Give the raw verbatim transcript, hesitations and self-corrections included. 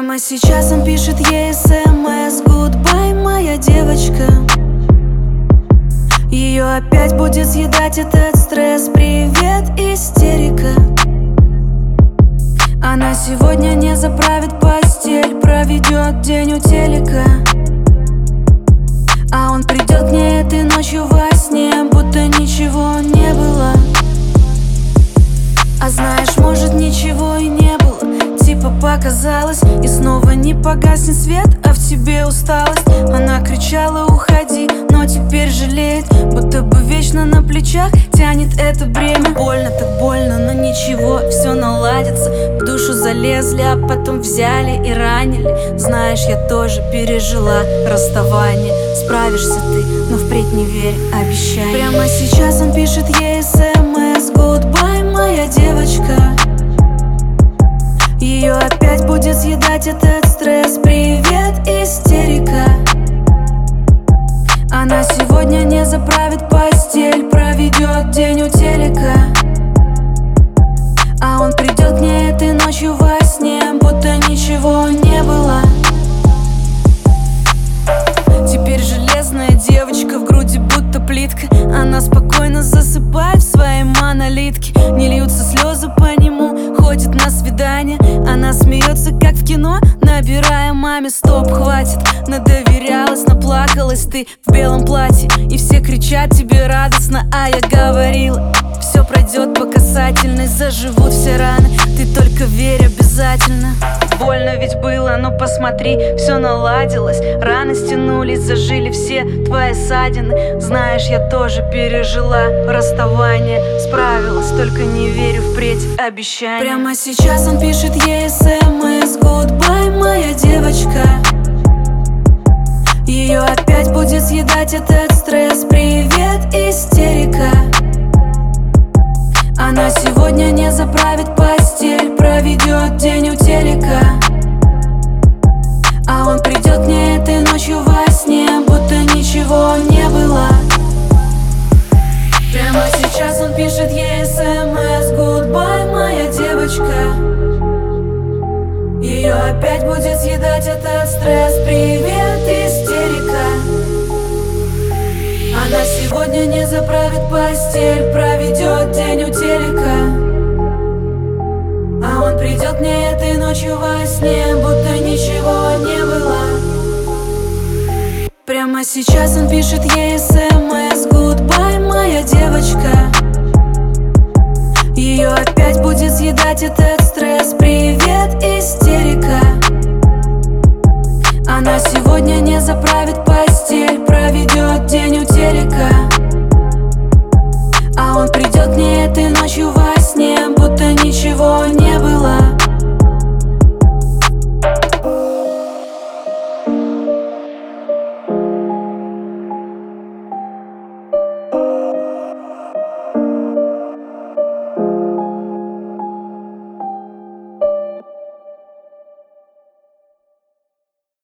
Прямо сейчас он пишет ей смс: Goodbye, моя девочка. Ее опять будет съедать этот стресс. Привет, истерика. Она сегодня не заправит постель, проведет день у телека. А он придет к ней этой ночью во сне, будто ничего не было. А знаешь, может, ничего и не было, типа показалось. И снова не погаснет свет, а в тебе усталость. Она кричала: уходи, но теперь жалеет, будто бы вечно на плечах тянет это бремя. Больно так больно, но ничего, все наладится. В душу залезли, а потом взяли и ранили. Знаешь, я тоже пережила расставание. Справишься ты, но впредь не верь обещаниям. Прямо сейчас он пишет ей смс: Goodbye, моя девочка. Ее опять будет съедать этот стресс. Привет, истерика. Она сегодня не заправит постель, проведет день у телека. А он придет к ней этой ночью во сне, будто ничего не было. Теперь железная девочка в груди будто плитка. Она спокойно засыпает в своей монолитке. Не льются слезы по нему, ходит на свидание. Она смеется, как в кино, набирая маме: стоп, хватит. Надоверялась, наплакалась ты в белом платье, и все кричат тебе радостно, а я говорила: все пройдет по касательной, заживут все раны, ты только верь обязательно. Больно ведь было, но посмотри, все наладилось. Раны стянулись, зажили все твои ссадины. Знаешь, я тоже пережила расставание. Справилась, только не верю впредь обещаниям. Прямо сейчас он пишет ей смс: Goodbye, моя девочка. Ее опять будет съедать этот стресс. Привет, истерика. Она сегодня не заправит постель, проведет день у телека. А он придет к ней этой ночью во сне, будто ничего не было. Прямо сейчас он пишет ей смс: Goodbye, моя девочка. Ее опять будет съедать этот стресс. Привет, истерика. Она сегодня не заправит постель, проведет день у телека. А он придет к ней этой ночью во сне, будто ничего не было. Прямо сейчас он пишет ей смс: Goodbye, моя девочка. Ее опять будет съедать этот стресс. Привет, истерика. Она сегодня не заправит постель, проведет день у телека. А он придет к ней этой ночью во сне, будто ничего не было.